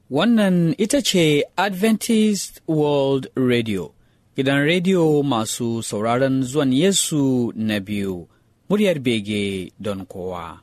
Wannan ita ce Adventist World Radio, gidan rediyo masu sauraron zuwan Yesu na biyu, muryar bege don kowa.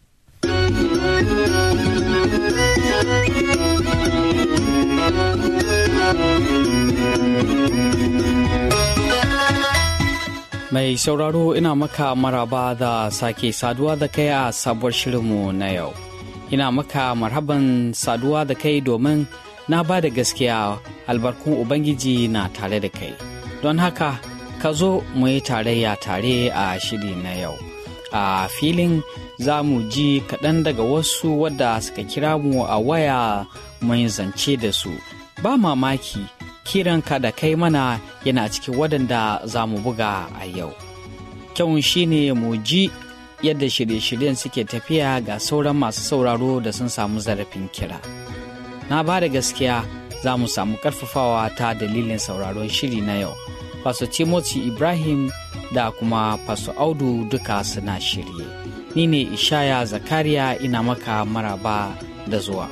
Mai sauraro ina maka maraba da sake saduwa da kai a sabuwar shirinmu na yau. Ina maka marhaban saduwa da kai domin na ba da gaskiya albarkun Ubangiji na tare da kai. Don haka, ka zo mu yi tarayya tare a shiri na yau. A filin za mu ji kaɗan daga wasu wadda suka kira mu a waya mun zance da su. Ba mamaki, kiranka da kai mana yana cikin waɗanda za mu buga a yau. Kyau shi ne mu ji yadda shirye-shiryen suke tafiya ga sauran masu sauraro da sun samu zarafin kira. Na ba da gaskiya za mu samu ƙarfafawa ta dalilin sauraron shiri na yau. Pastor Timothy Ibrahim da kuma Pastor Audu duka suna shirye. Ni ne Ishaya Zakariya ina maka maraba da zuwa.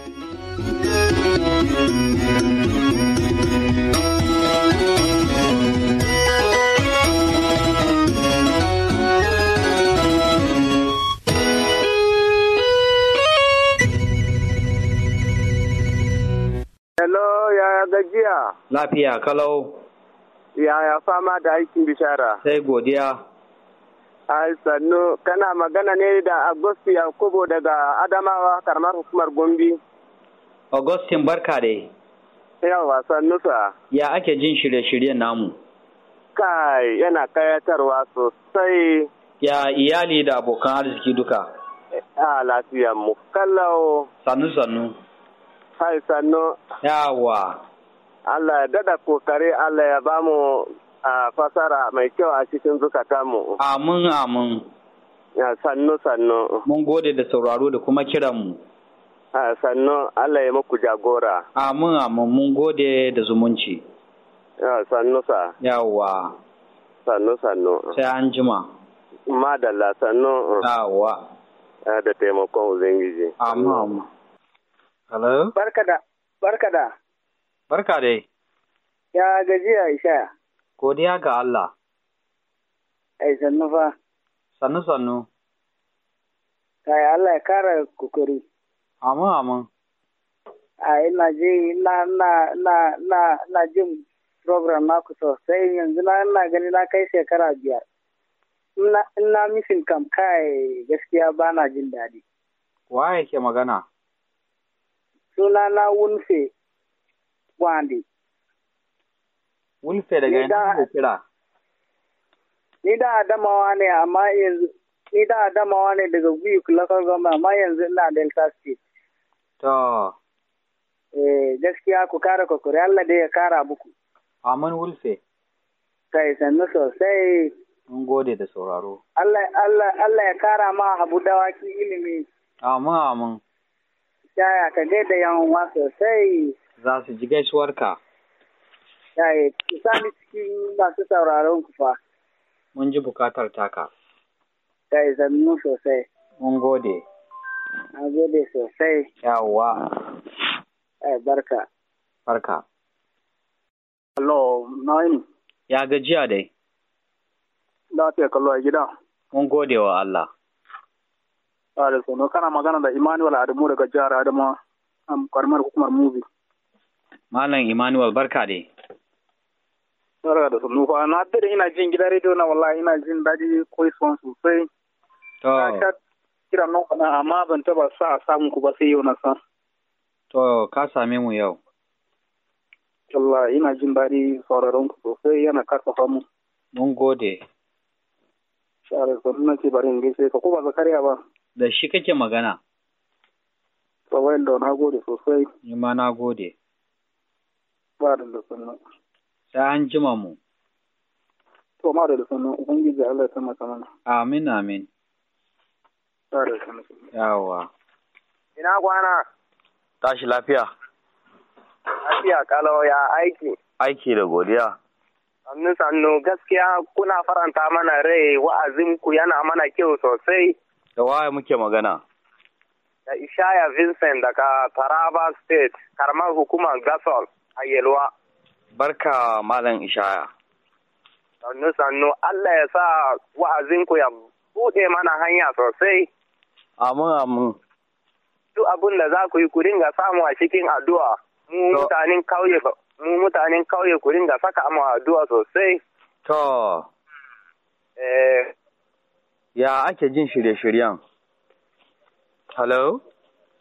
Hello, yaya gajiya? Lafiya, kalau. Yaya fama da aikin bishara? Sai godiya. Ai, sannu, kana magana ne da Agusti Yakubu daga Adamawa, karamar hukumar Gombe. Augustin barka dai. Yawa, sannu sa. Ya ake jin shirye-shiryen namu? Kai, yana kayatarwa sosai. Ya iyali da abokan arziki duka? Lafiya mu, kallau. Sannu. Hai, sannu. Yawa. Allah ya dada kokari, Allah ya ba mu fasara mai kyau a cikin zukatanmu. Amin. Ya sannu. Mun gode da sauraro da kuma kiranmu. Sannu, Allah ya muku jagora. Amin, mun gode da zumunci. Ya sannu sa. Yawa. Sannu. Sai an jima. Madalla, sannu. Yawa. Da taimakon Ubangiji. Amin. Hello? Barka da. Barka dai. Ya gajiya Ishaya. Godiya ga Allah. Ai, sannu fa. Sannu. Kai Allah ya kara kokari. Amin. Ina jin program naku sosai yanzu na gani na kai shekara 5. Ina mishin kam kai gaskiya ba na jin daɗi. Wa yake magana? Sunana Wulfe Gwandi. Wulfe daga yana da kira? Ni da Adamawa ne amma yanzu daga Guyuk local government amma yanzu ina Delta State. To. Gaskiya ku kara kokari Allah dai ya kara muku. Amin Wulfe. Kai sannu sosai. Mun gode da sauraro. Allah ya kara ma Abu Dawaki ilimi. Amin. Yaya ka gaida yanwa sosai. Za su ji gaisuwarka. Yaya, ku sami cikin masu sauraron ku fa. Mun ji bukatar taka. Kai zannu sosai. Mun gode. Na gode sosai. Yawwa. Barka. Hello, Naim. Ya gajiya dai. Lafiya kallo a gida. Mun gode wa Allah. Da sono kana magana da Emmanuel Adamu daga jihar Adamawa, karamar hukumar Mubi. Malam Emmanuel barka dai. Barka da sono fa na da ina jin gidan rediyo na wallahi ina jin daɗi koi son sosai. To. Kira nan kana amma ban taba samu ku ba sai yau na san. To ka same mu yau. Allah ina jin daɗi sauraron ku sosai yana karfafa mu. Mun gode. Share sono na ce bari in gaishe ka ko ba Zakariya ba. Da shi kake magana? Tsawai da na gode sosai. Ni ma na gode. Ba da sannan. Sai an jima mu. To ma da sannan Ubangiji Allah ya taimaka mana. Amin. Ba da sannan. Yawa. Ina kwana? Tashi lafiya. Lafiya kalau ya aiki. Aiki da godiya. Sannu gaskiya kuna faranta mana rai wa'azinku yana mana kyau sosai. Da waye muke magana? Da Ishaya Vincent daga Taraba State, karamar hukumar Gasol a Yelwa. Barka Malam Ishaya. Sannu, Allah ya sa wa'azinku ya buɗe mana hanya sosai. Amin. Duk abin da za ku yi ku dinga samu a cikin addu'a. Mu mutanen kauye ku dinga saka mu addu'a sosai. To. Ya ake jin shirye-shiryen? Hello?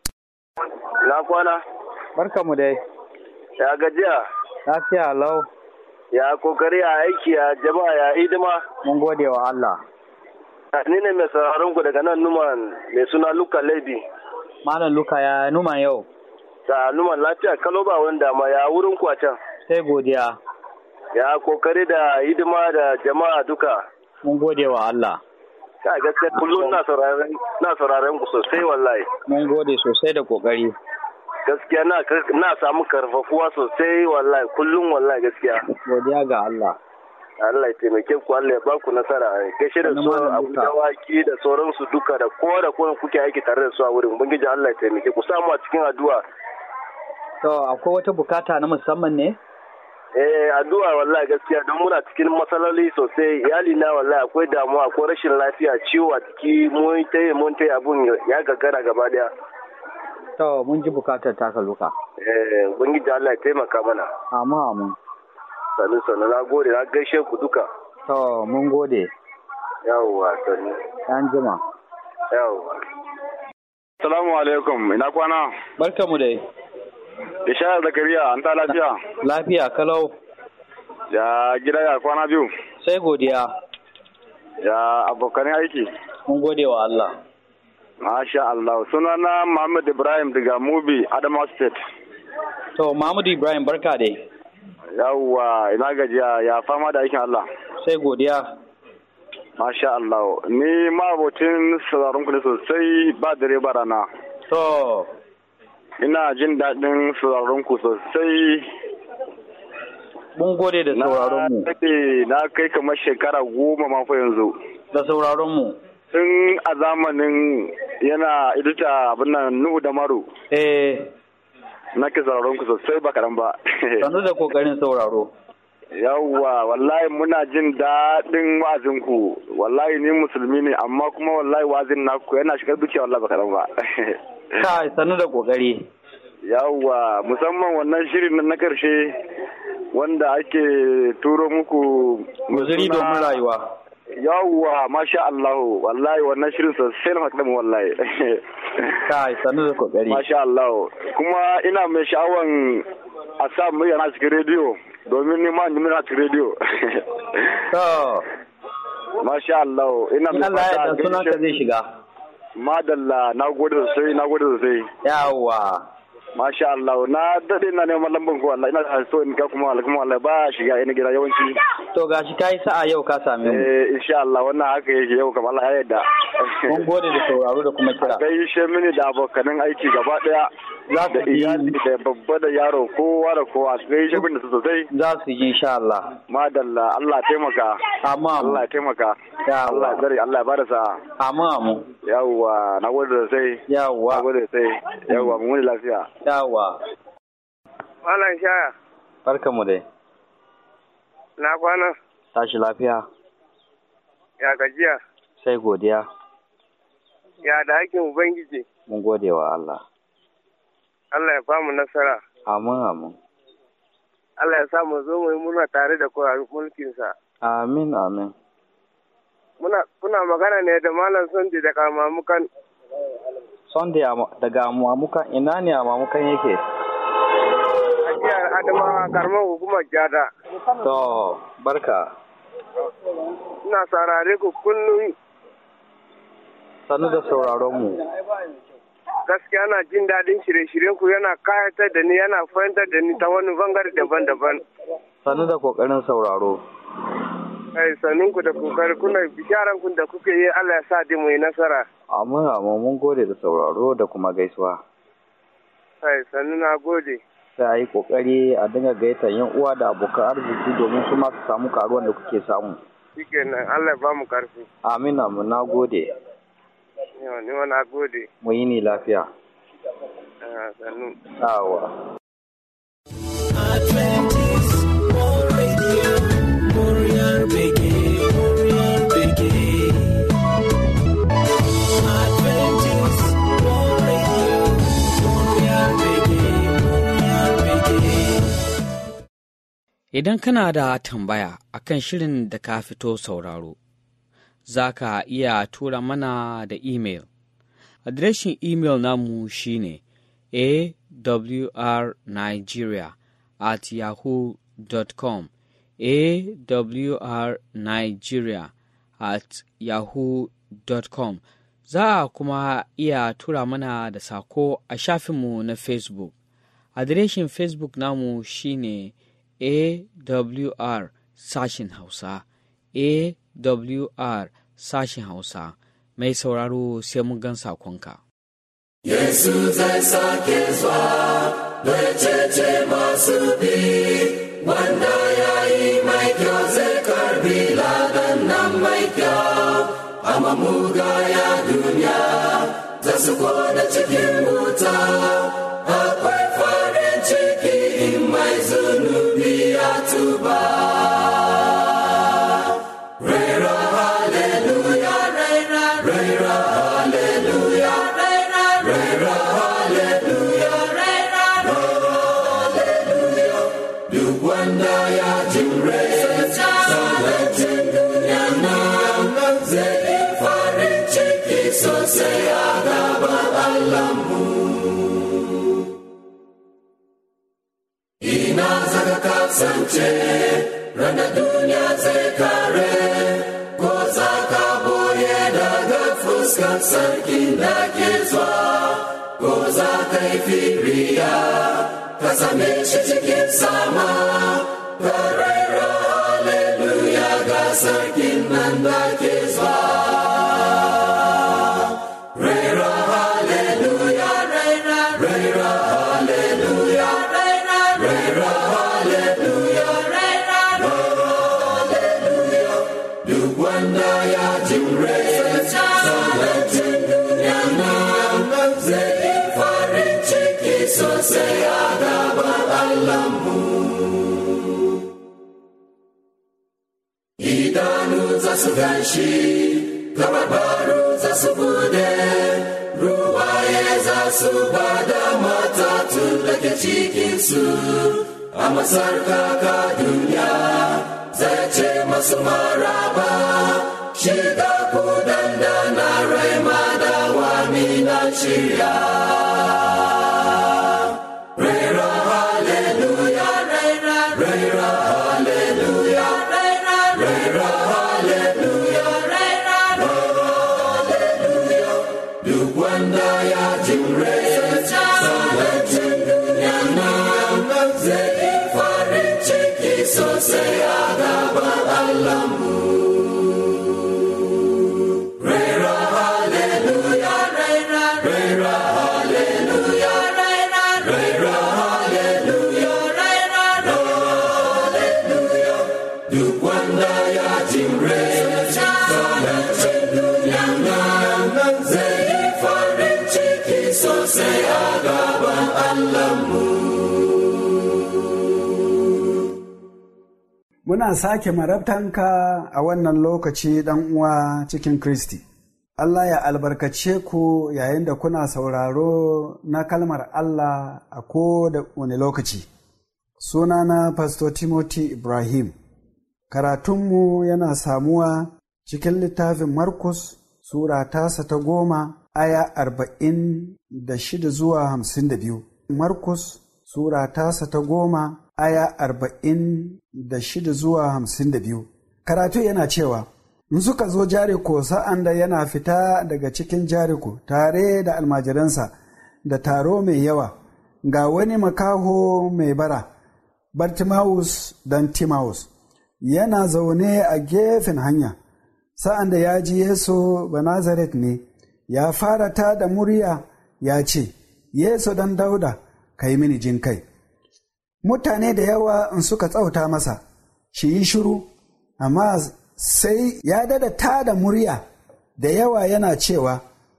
Na kwana? Barka mu dai. Ya gajiya? Lafiya lau. Ya kokari a aiki ya jama'a ya hidima? Mun gode wa Allah. Ni ne mai sauraron ku daga nan Numan mai suna Luka Lady. Malam Luka ya Numan yau. Da Numan lafiya kalo ba wanda ma ya wurin ku a can. Sai godiya. Ya kokari da hidima da jama'a duka. Mun gode wa Allah. Ka gaskiya kullum na sauraron ku sosai wallahi. Mun gode sosai da kokari. Gaskiya na samu karfafuwa sosai wallahi kullum wallahi gaskiya. Godiya ga Allah. Allah ya taimake ku, Allah ya ba ku nasara. Gaishe da su abu dawaki da sauransu duka da kowa da kowa kuke aiki tare da su a wurin. Ubangiji Allah ya taimake ku, samu a cikin addu'a. To akwai wata bukata na musamman ne? Addu'a wallahi gaskiya don muna cikin matsaloli sosai. Iyali na wallahi akwai damuwa, akwai rashin lafiya, ciwo a jiki, mun tayi abun ya gagara gaba daya. To mun ji bukatar taka Luka. Ubangiji Allah ya taimaka mana. Amin. Sannu na gode, na gaishe ku duka. To mun gode. Yawwa sannu. An jima. Yawwa. Assalamu alaikum, ina kwana? Barka mu dai. Ishaya Zakariya, an ta lafiya? Lafiya kalau. Ya gida ya kwana biyu? Sai godiya. Ya abokan aiki? Mun gode wa Allah. Masha Allah. Sunana Muhammad Ibrahim daga Mubi, Adamawa State. To Muhammad Ibrahim barka dai. Yawwa, ina gajiya ya fama da aikin Allah. Sai godiya. Masha Allah. Ni ma abotin sauraron ku ne sosai ba dare ba rana. To. Ina jin daɗin sauraron ku sosai. Mun gode da sauraron mu. Na kai kamar shekara 10 ma fa yanzu. Da sauraron mu. Tun a zamanin yana idita abin nan Nuhu da Maru. Nake sauraron ku sosai ba kaɗan ba. Sannu da kokarin sauraro. Yawwa, wallahi muna jin daɗin wa'azinku. Wallahi ni musulmi ne, amma kuma wallahi wa'azin naku yana shigar dukiya wallahi ba kaɗan ba. Kai, sannu da kokari. Yawwa, musamman wannan shirin na ƙarshe wanda ake turo muku. Guzuri domin rayuwa. Yawwa, masha Allah, wallahi wannan shirin sosai na faɗin wallahi. Kai, sannu da kokari. Masha Allah, kuma ina mai sha'awan a sa mu yana cikin rediyo domin ni ma ni na cikin rediyo. To, masha Allah, ina mai fata da sunan ka zai shiga. Madalla, na gode sosai. Yawwa. Masha Allah, na daɗe na neman lambar ku wallahi ina so in ga kuma wallahi ba shiga ina gida yawanci. To gashi kai sa'a yau ka same mu. Insha Allah wannan haka yake yau kamar Allah ya yarda. Mun gode da sauraro da kuma kira. Gaishe mini da abokanan aiki gaba daya. Za da iyali da babba da yaro kowa da kowa gaishe mini su sosai. Za su yi insha Allah. Madalla, Allah taimaka. Amma Allah taimaka. Allah zari, Allah ya bada sa'a. Amma. Yawwa, na gode sosai. Yawwa. Na gode sosai. Yawwa, mun wani lafiya. Yawwa. Malam Shaya. Barka mu dai. Na kwana. Tashi lafiya. Ya gajiya. Sai godiya. Ya da aikin Ubangiji. Mun gode wa Allah. Allah ya bamu nasara. Amin. Allah ya sa mu zo mu yi muna tare da kowa mulkinsa. Amin. Kuna magana ne da Malam Sunday daga Mamukan. Sunday daga Mamukan, ina ne a Mamukan yake? A jihar Adamawa, karamar hukumar Jada. To, barka. Ina saurare ku kullum. Sannu da sauraron mu. Gaskiya na jin daɗin shirye-shiryen ku, yana kayatar da ni, yana fahimtar da ni ta wani bangare daban-daban. Sannu da kokarin sauraro. Sannun ku da kokari, kuna bisharan ku da kuke yi, Allah ya sa dai mu yi nasara. Amma mun gode da sauraro da kuma gaisuwa. Sannu na gode. Sai a yi kokari a dinga gaita yan uwa da abokan arziki domin su ma su samu karuwan da kuke samu. Shikenan, Allah ya ba mu karfi. Amin, na gode. Ni wani gode. Mu yi ni lafiya. Sannu. Awa. Adventist World Radio, Warrior Brigade, Warrior Brigade. Adventist World Radio, Warrior Brigade, Warrior Brigade. Idan kana da tambaya akan shirin da ka fito sauraro, za ka iya tura mana da imel. Adireshin imel namu shine awrnigeria@yahoo.com, awrnigeria@yahoo.com. Za a kuma iya tura mana da sako a shafinmu na Facebook. Adireshin Facebook namu shine AWR sashin Hausa, AWR sashin Hausa. Mai sauraro sai mun gan sakonka. Yesu zai sake zuwa da cece masu bi, wanda ya yi mai kyau zai karbi ladan nan mai kyau, amma mugaya duniya za su kone cikin wuta. Akwai farin ciki in mai zunubi ya tuba. Rera haleluya, rera, rera haleluya, rera, rera haleluya, rera, haleluya. Duk wanda ya jimre salatin duniya nan zai yi farin ciki sosai a gaban Allahnmu. Ina zaka kasance ranar duniya zai kare, ko za ka boye daga fuskar sarkin da ke zuwa, ko za ka yi firiya ka same shi cikin sama, ka raira haleluya ga sarkin nan da ke zuwa. Raira haleluya, raira, raira haleluya, raira, raira haleluya, raira, haleluya. Duk wanda ya jimre salatin duniya nan zai yi farin ciki sosai a gaban Allahnmu. Idanu za su ganshi, gababaru za su bude, ruwaye za su bada matatun da ke cikinsu, a masarkaka duniya zai ce masu maraba, shiga ku dandana rai madawa mina shirya. Rera haleluya, rera, rera haleluya, rera, rera haleluya, rera, haleluya. Duk wanda ya jimre salatin duniya nan zai yi farin ciki sosai a gaban Allahnmu. Rera haleluya, rera, rera haleluya, rera, rera haleluya, rera, haleluya. Duk wanda ya jimre salatin duniya nan zai yi farin ciki sosai a gaban Allahnmu. Muna sake marabtanka a wannan lokaci ɗan uwa cikin Kristi. Allah ya albarkace ku yayin da kuna sauraro na kalmar Allah a ko da wani lokaci. Sunana Pastor Timothy Ibrahim. Karatunmu yana samuwa cikin littafin Markus, Sura tasa ta 10, aya 46 zuwa 52. Markus, Sura tasa ta 10, aya 46 zuwa 52. Karatu yana cewa, in suka zo Jeriko sa'an da yana fita daga cikin Jeriko tare da almajiransa da taro mai yawa, ga wani makaho mai bara, Bartimawus dan Timawus, yana zaune a gefen hanya. Sa'an da ya ji Yesu Banazaret ne, ya fara ta da murya ya ce, Yesu dan Dauda, ka yi mini jin kai. Mutane da yawa in suka tsauta masa, shi yi shiru, amma sai ya dada ta da murya da yawa yana cewa,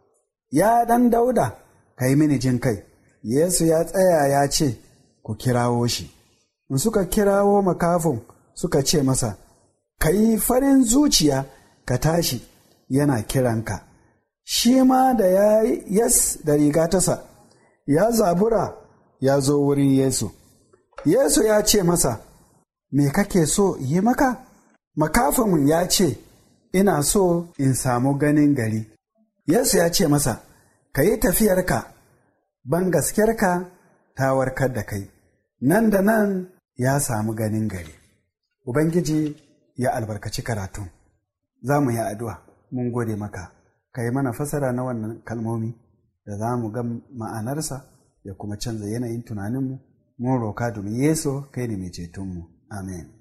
ya ɗan Dauda, ka yi mini jin kai. Yesu ya tsaya ya ce, ku kirawo shi. In suka kirawo makafin suka ce masa, ka yi farin zuciya ka tashi, yana kiranka. Shi ma da ya yas da riga tasa, ya zabura ya zo wurin Yesu. Yesu ya ce masa, me kake so yi maka? Makafin ya ce, ina so in samu ganin gari. Yesu ya ce masa, ka yi tafiyarka, ban gaskiyarka ta warkar da kai. Nan da nan ya samu ganin gari. Ubangiji ya albarkaci karatun. Za mu yi addu'a, mun gode maka, ka yi mana fasara na wannan kalmomi da za mu ga ma'anarsa ya kuma canza yanayin tunaninmu. Mun roka domin Yesu kai ne mai cetonmu. Amen.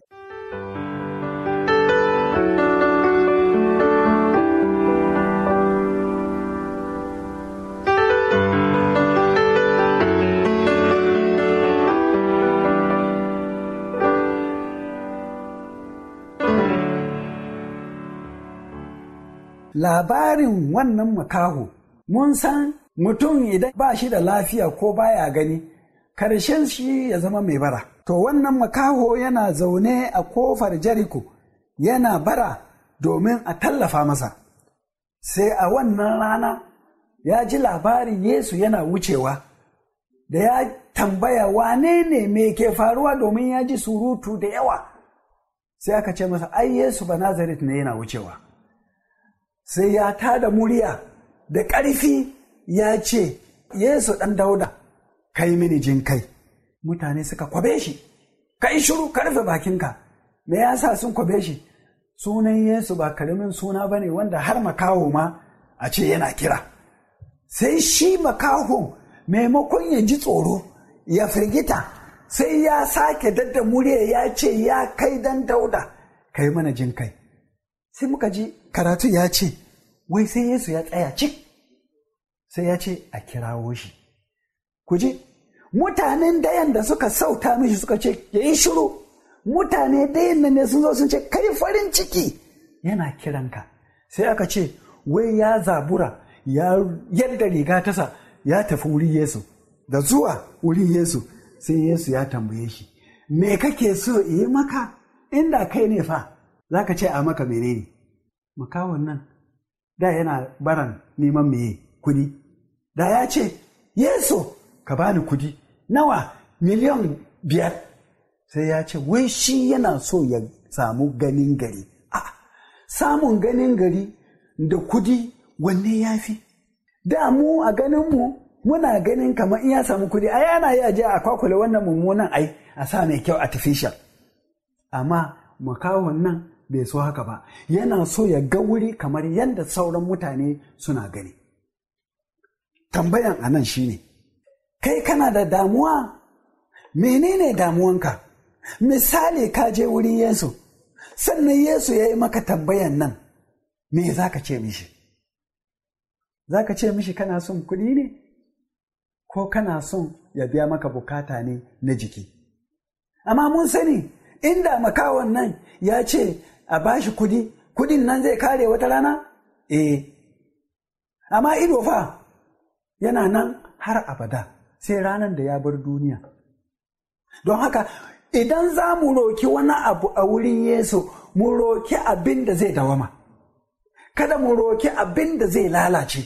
Labarin wannan makaho, mun san mutum idan ba shi da lafiya ko baya gani, karshen shi ya zama mai bara. To wannan makaho yana zaune a kofar Jeriko, yana bara domin a tallafa masa. Sai a wannan rana ya ji labarin Yesu yana wucewa, da ya tambaya wane ne me ke faruwa domin ya ji surutu da yawa. Sai aka ce masa, ai Yesu ba Nazaret ne yana wucewa. Sai ya tada murya da ƙarfi ya ce, Yesu ɗan Dauda, kai mini jin kai. Mutane suka kwabe shi, ka yi shiru ka rufe bakinka. Me ya sa sun kwabe shi? Sunan Yesu ba karamin suna ba ne wanda har makaho ma a ce yana kira. Sai shi makahon maimakon ya ji tsoro, ya firgita, sai ya sake dadda murya ya ce, ya kai dan Dauda, kai mana jin kai. Sai muka ji karatu ya ce, wai sai Yesu ya tsaya cik, sai ya ce a kirawo shi. Ku ji, mutanen dayan da suka sauta mishi suka ce ya yi shiru, mutane dayan nan ne sun zo sun ce kai farin ciki yana kiranka. Sai aka ce wai ya zabura ya yadda riga tasa ya tafi wurin Yesu. Da zuwa wurin Yesu sai Yesu ya tambaye shi, me kake so yi maka? Inda kai ne fa za ka ce a maka menene? Makawon nan da yana baran neman meye kudi, da ya ce Yesu ka bani kudi nawa? Miliyan 5. Sai ya ce wai shi yana so ya samu ganin gari. Samun ganin gari da kudi wanne ya fi? Da mu a ganinmu muna ganin kamar in ya samu kudi ai yana yi aje a kwakule wannan mummunan ai a sa mai kyau artificial. Amma makawon nan bai so haka ba, yana so ya ga wuri kamar yadda sauran mutane suna gani. Tambayan anan shine, kai kana da damuwa? Menene damuwanka? Misali ka je wurin Yesu, sannan Yesu ya yi maka tambayan nan, me za ka ce mishi? Za ka ce mishi kana son kuɗi ne? Ko kana son ya biya maka bukata ne na jiki? Amma mun sani, inda makawon nan ya ce a bashi kudi, kudin nan zai kare wata rana? Amma ido fa yana nan har abada sai ranar da ya bar duniya. Don haka idan za mu roki wani abu a wurin Yesu, mu roki abin da zai dawama, kada mu roki abin da zai lalace.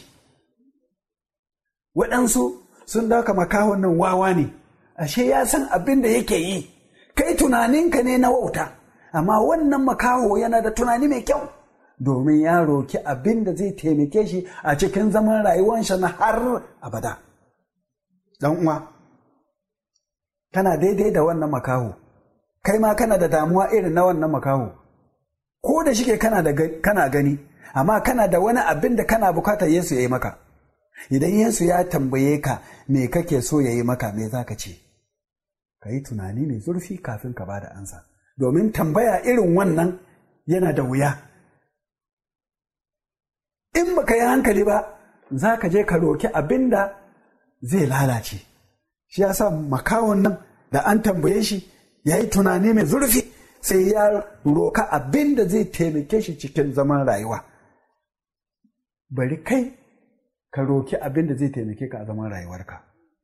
Waɗansu sun dauka makahon nan wawa ne, ashe ya san abin da yake yi. Kai tunaninka ne na wauta, amma wannan makaho yana da tunani mai kyau, domin ya roki abin da zai taimake shi a cikin zaman rayuwarsa na har abada. Dan uwa, kana daidai da wannan makaho, kai ma kana da damuwa irin na wannan makaho, ko da shike kana gani, amma kana da wani abin da kana bukatar Yesu ya yi maka. Idan Yesu ya tambaye ka me kake so ya yi maka, me za ka ce? Ka yi tunani mai zurfi kafin ka ba da ansa, domin tambaya irin wannan yana da wuya. In ba ka yi hankali ba, za ka je ka roki abin da zai lalace. Shi ya sa makawon nan da an tambaye shi ya yi tunani mai zurfi, sai ya roka abin da zai taimake shi cikin zaman rayuwa. Bari kai ka roki abin da zai taimake ka a zaman rayuwarka.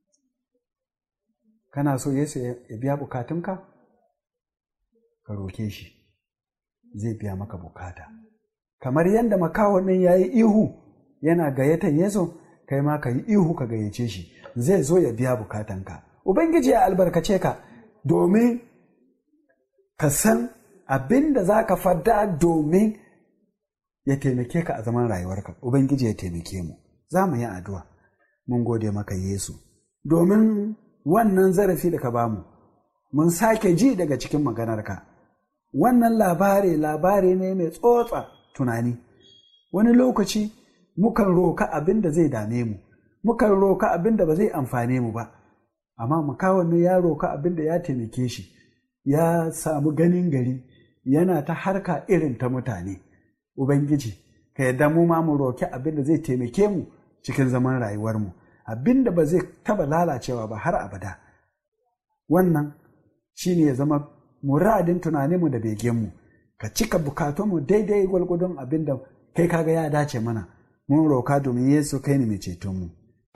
Kana so Yesu ya biya bukatunka? Ka roke shi, zai biya maka bukata. Kamar yadda makahon nan ya yi ihu yana gayyatar Yesu, kai ma ka yi ihu ka gayyace shi, zai zo ya biya bukatanka. Ubangiji ya albarkace ka domin ka san abin da za ka fada domin ya taimake ka a zaman rayuwarka. Ubangiji ya taimake mu. Za mu yi addu'a. Mun gode maka Yesu domin wannan zarafi da ka bamu, mun sake ji daga cikin maganarka. Wannan labari ne mai tsotsa tunani. Wani lokaci mukan roka abin da zai dame mu, mukan roka abin da ba zai amfane mu ba, amma makahon ne ya roka abin da ya taimake shi, ya samu ganin gari, yana ta harka irin ta mutane. Ubangiji, ka yarda mu ma mu roki abin da zai taimake mu cikin zaman rayuwarmu, abin da ba zai taba lalacewa ba har abada. Wannan shi ne ya zama muradin tunaninmu da begenmu, ka cika bukatunmu daidai gwalgwadon abin da kai kaga ya dace mana. Mun roka domin Yesu kai ne mai cetonmu.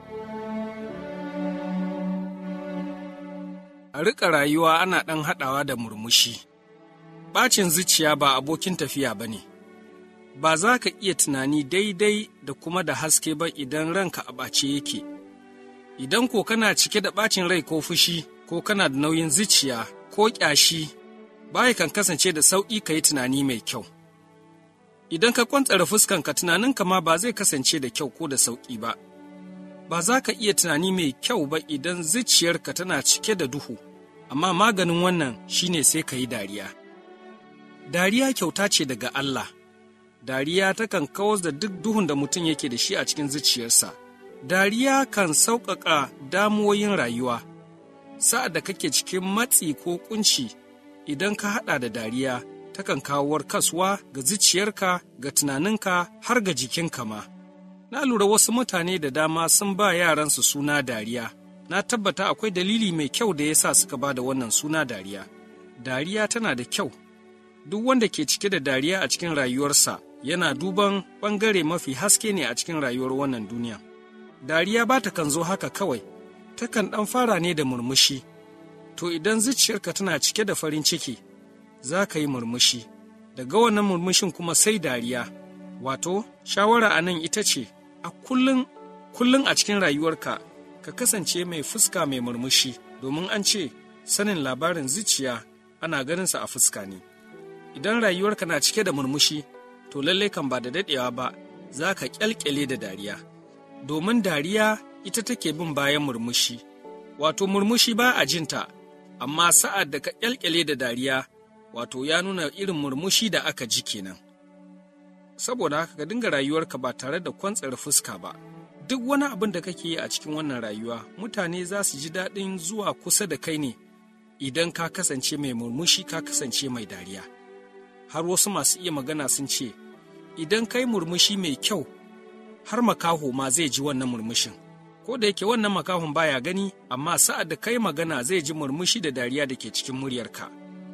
A riƙa rayuwa ana ɗan haɗawa da murmushi. Ɓacin zuciya ba abokin tafiya ba ne. Ba za ka iya tunani daidai da kuma da haske ba idan ranka a ɓace yake. Idan ko kana cike da ɓacin rai ko fushi, ko kana da nauyin zuciya ko ƙyashi, baya kan kasance da sauƙi ka yi tunani mai kyau. Idan ka kwantsara fuskanka, tunaninka ma ba zai kasance da kyau ko da sauƙi ba. Ba za ka iya tunani mai kyau ba idan zuciyarka tana cike da duhu, amma maganin wannan shine sai ka yi dariya. Dariya kyauta ce daga Allah. Dariya takan kawar da duk duhun da mutum yake da shi a cikin zuciyarsa. Dariya kan sauƙaƙa damuwoyin rayuwa. Sa'ad da kake cikin matsi ko ƙunci, idan ka haɗa da dariya, takan kawo warkaswa ga zuciyarka, ga tunaninka, har ga jikinka ma. Na lura wasu mutane da dama sun ba yaransu suna Dariya. Na tabbata akwai dalili mai kyau da ya sa suka ba da wannan suna Dariya. Dariya tana da kyau. Duk wanda ke cike da dariya a cikin rayuwarsa yana duban ɓangare mafi haske ne a cikin rayuwar wannan duniya. Dariya ba ta kan zo haka kawai, takan ɗan fara ne da murmushi. To idan zuciyarka tana cike da farin ciki, za ka yi murmushi. Daga wannan murmushin kuma sai dariya. Wato, shawara a nan ita ce, a kullum a cikin rayuwarka, ka kasance mai fuska mai murmushi, domin an ce, sanin labarin zuciya ana ganinsa a fuska ne. Idan rayuwarka na cike da murmushi, to lallai kan ba da daɗewa ba, za ka ƙyalƙyale da dariya. Domin dariya ita take bin bayan murmushi, wato murmushi ba a jinta, amma sa'ad da ka ƙyalƙyale da dariya, wato ya nuna irin murmushi da aka ji kenan. Saboda haka ka dinga rayuwarka ba tare da kwantsar fuska ba. Duk wani abin da kake yi a cikin wannan rayuwa, mutane za su ji daɗin zuwa kusa da kai ne idan ka kasance mai murmushi, ka kasance mai dariya. Har wasu masu iya magana sun ce, idan kai murmushi mai kyau, har makaho ma zai ji wannan murmushin. Ko da yake wannan makahon baya gani, amma sa'ad da kai magana zai ji murmushi da dariya da ke cikin muryarka.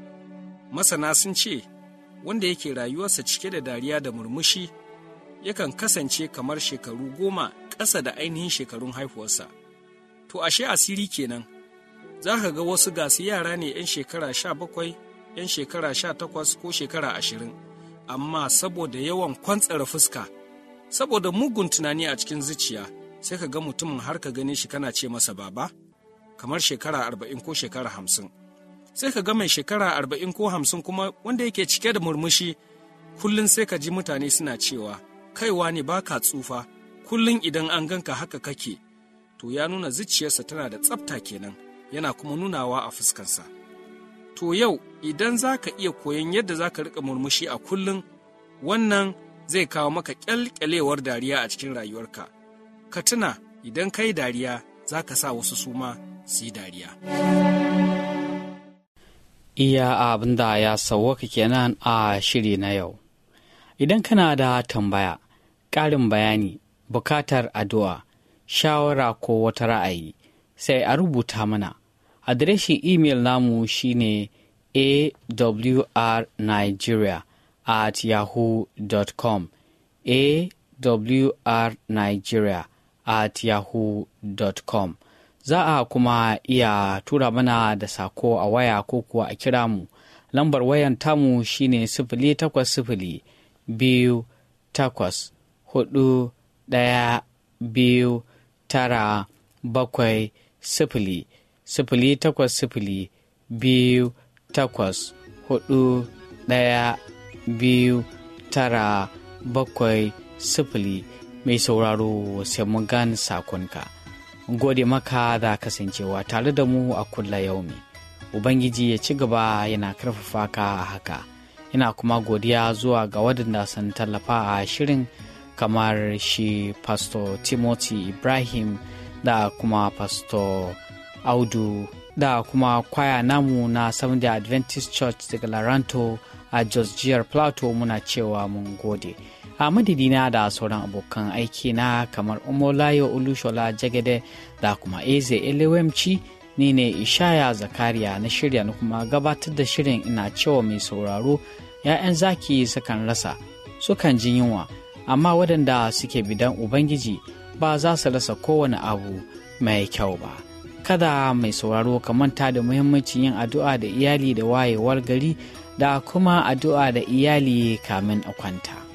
Masana sun ce, wanda yake rayuwarsa cike da dariya da murmushi, yakan kasance kamar shekaru 10 ƙasa da ainihin shekarun haihuwarsa. To ashe asiri kenan, za ka ga wasu gasu yara ne 'yan shekara 17, 'yan shekara 18 ko shekara 20, amma saboda yawan kwantsara fuska, saboda mugun tunani a cikin zuciya, sai ka ga mutumin har ka gane shi kana ce masa baba, kamar shekara 40 ko shekara 50. Sai ka ga mai shekara 40 ko 50 kuma wanda yake cike da murmushi, kullum sai ka ji mutane suna cewa, kaiwa ne ba ka tsufa, kullum idan an ganka haka kake, to ya nuna zuciyarsa tana da tsafta kenan, yana kuma nunawa a fuskarsa. To yau, idan za ka iya koyon yadda za ka riƙa murmushi a kullum, wannan zai kawo maka ƙyalƙyalewar dariya a cikin rayuwarka. Ka tuna, idan ka yi dariya, za ka sa wasu suma su yi dariya. Iya abin da ya sauwaka kenan a shiri na yau. Idan kana da tambaya, ƙarin bayani, bukatar addu'a, shawara ko wata ra'ayi, sai a rubuta mana. Adireshin imel namu shine awrnigeria@yahoo.com, awrnigeria yahoo.com. Za a kuma iya tura mana da sako a waya ko kuwa a kira mu. Lambar wayan tamu shine 08028412970 08028412970. Mai sauraro sai mun gane sakonka. Gode maka da kasancewa tare da mu a kulla yaumi. Ubangiji ya ci gaba yana karfafa ka haka. Ina kuma godiya zuwa ga waɗanda sun tallafa a shirin kamar shi Pastor Timothy Ibrahim da kuma Pastor Audu da kuma kwaya namu na Seventh-day Adventist Church daga Laranto a Jos Jihar Plateau. Muna cewa mun gode. A madadina da sauran abokan aiki na kamar Umolayo Olushola Jagede da kuma Eze Elewemci, ni ne Ishaya Zakariya na shirya na kuma gabatar da shirin. Ina cewa mai sauraro, ‘ya'yan zaki sukan rasa, sukan ji yunwa, amma waɗanda suke bidan Ubangiji ba za su rasa kowane abu mai kyau ba. Kada mai sauraro ka manta da muhimmancin yin addu'a da iyali da wayewar gari da kuma addu'a da iyali kamin a kwanta.